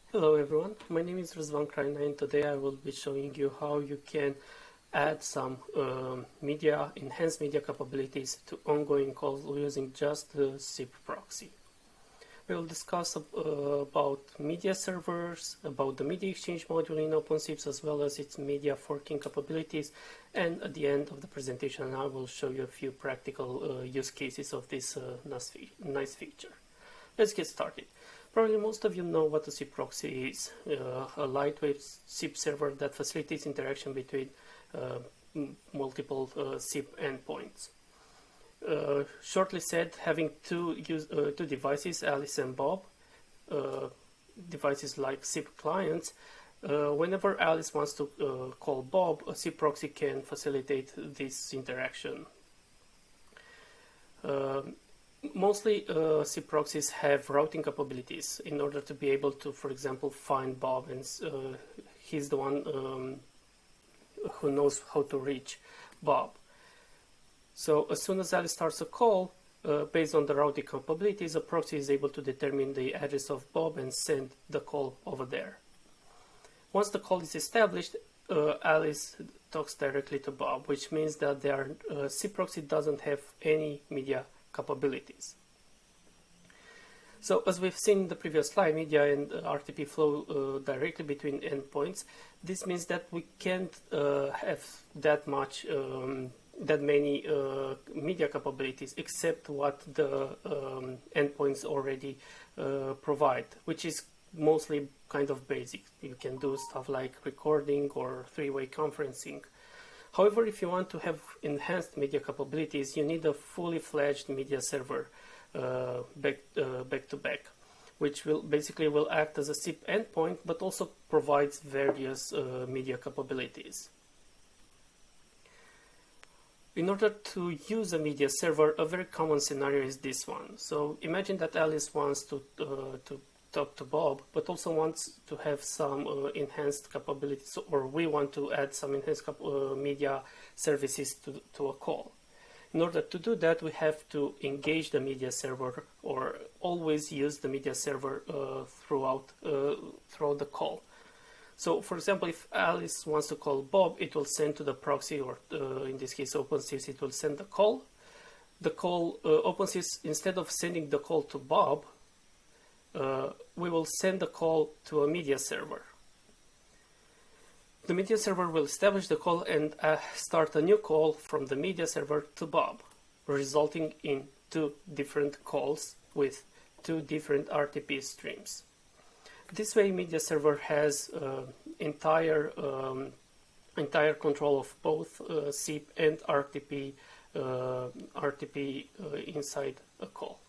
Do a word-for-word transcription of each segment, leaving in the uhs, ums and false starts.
Hello everyone, my name is Razvan Krajina and today I will be showing you how you can add some um, media, enhanced media capabilities to ongoing calls using just the S I P proxy. We will discuss uh, about media servers, about the media exchange module in OpenSIPs as well as its media forking capabilities, and at the end of the presentation I will show you a few practical uh, use cases of this uh, nice, fe nice feature. Let's get started. Probably most of you know what a S I P proxy is, uh, a lightweight S I P server that facilitates interaction between uh, multiple uh, S I P endpoints. Uh, shortly said, having two, use, uh, two devices, Alice and Bob, uh, devices like S I P clients, uh, whenever Alice wants to uh, call Bob, a S I P proxy can facilitate this interaction. Uh, Mostly uh, S I P proxies have routing capabilities in order to be able to, for example, find Bob, and uh, he's the one um, who knows how to reach Bob. So as soon as Alice starts a call, uh, based on the routing capabilities, a proxy is able to determine the address of Bob and send the call over there. Once the call is established, uh, Alice talks directly to Bob, which means that their uh, S I P proxy doesn't have any media capabilities. So as we've seen in the previous slide, media and uh, R T P flow uh, directly between endpoints. This means that we can't uh, have that much, um, that many uh, media capabilities except what the um, endpoints already uh, provide, which is mostly kind of basic. You can do stuff like recording or three-way conferencing. However, if you want to have enhanced media capabilities, you need a fully fledged media server uh, back, uh, back to back, which will basically will act as a S I P endpoint, but also provides various uh, media capabilities. In order to use a media server, a very common scenario is this one. So imagine that Alice wants to uh, to talk to Bob, but also wants to have some uh, enhanced capabilities, or we want to add some enhanced uh, media services to, to a call. In order to do that, we have to engage the media server, or always use the media server uh, throughout, uh, throughout the call. So, for example, if Alice wants to call Bob, it will send to the proxy, or uh, in this case OpenSIPs, it will send the call. The call, uh, OpenSIPs, instead of sending the call to Bob, Uh, we will send the call to a media server. The media server will establish the call and uh, start a new call from the media server to Bob, resulting in two different calls with two different R T P streams. This way, media server has uh, entire um, entire control of both uh, S I P and R T P uh, R T P uh, inside a call.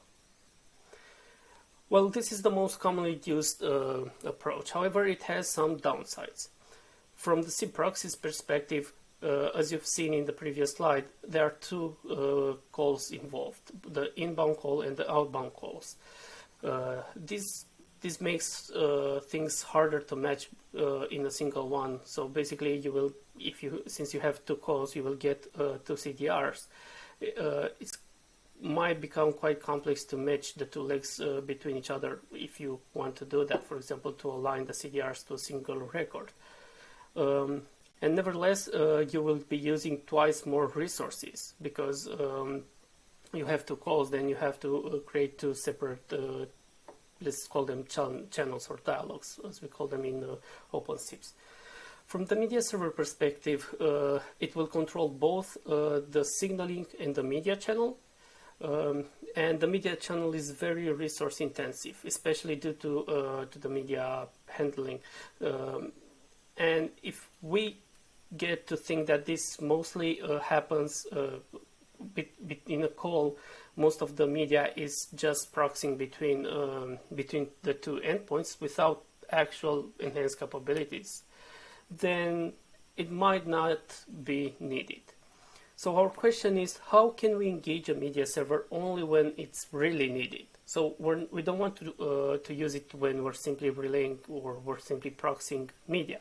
Well, this is the most commonly used uh, approach. However, it has some downsides. From the S I P proxy's perspective, uh, as you've seen in the previous slide, there are two uh, calls involved, the inbound call and the outbound calls. Uh, this, this makes uh, things harder to match uh, in a single one. So basically, you will, if you, since you have two calls, you will get uh, two C D Rs. Uh, it's might become quite complex to match the two legs uh, between each other if you want to do that, for example, to align the C D Rs to a single record. Um, and nevertheless, uh, you will be using twice more resources because um, you have two calls, then you have to uh, create two separate, uh, let's call them ch channels or dialogues, as we call them in uh, OpenSIPs. From the media server perspective, uh, it will control both uh, the signaling and the media channel. Um, and the media channel is very resource intensive, especially due to uh, to the media handling. Um, and if we get to think that this mostly uh, happens uh, in a call, most of the media is just proxying between um, between the two endpoints without actual enhanced capabilities, then it might not be needed. So our question is, how can we engage a media server only when it's really needed? So we're, we don't want to, uh, to use it when we're simply relaying or we're simply proxying media.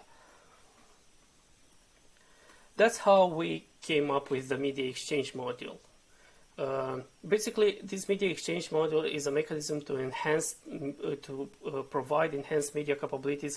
That's how we came up with the media exchange module. Uh, basically, this media exchange module is a mechanism to enhance, uh, to uh, provide enhanced media capabilities